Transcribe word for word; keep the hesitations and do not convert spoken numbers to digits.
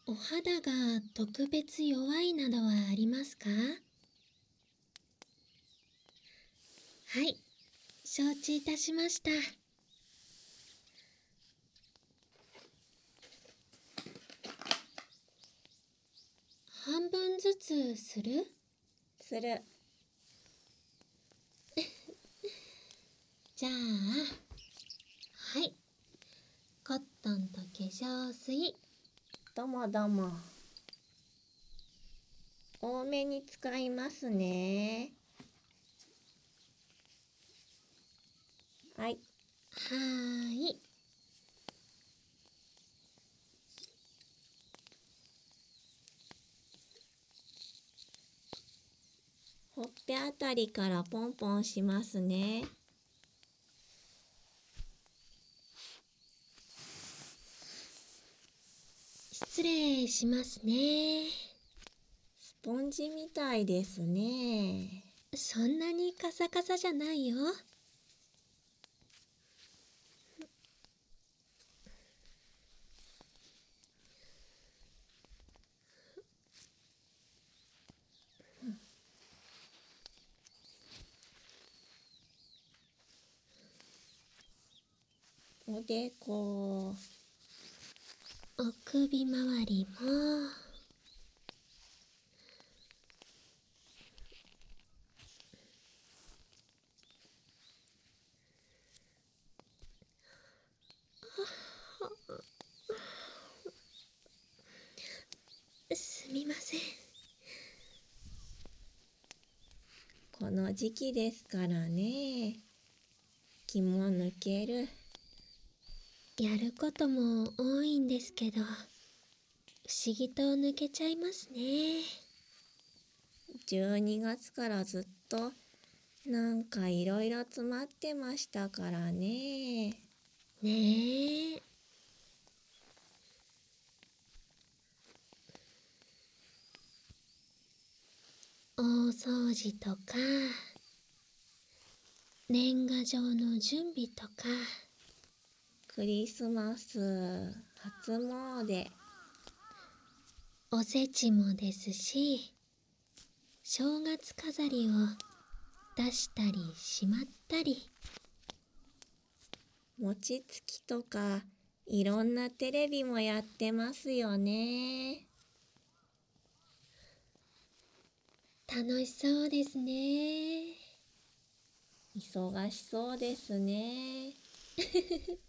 お肌が特別弱いなどはありますか？はい、承知いたしました。半分ずつする？ する。 じゃあ、はい。コットンと化粧水。 どうもどうも。多めに使いますね。はい。 はーい。 ほっぺあたりからポンポンしますね。 失礼しますね。 スポンジみたいですね。 そんなにカサカサじゃないよ。 おでこ、 お首周りも。すみません。 この時期ですからね。気も抜ける。 やることも多いんですけど、不思議と抜けちゃいますね。 じゅうにがつからずっとなんかいろいろ詰まってましたからね。 ねえ。大掃除とか、年賀状の準備とか、 クリスマス、初詣、 おせちもですし、正月飾りを出したりしまったり、 餅つきとかいろんなテレビもやってますよね。 楽しそうですね。 忙しそうですね。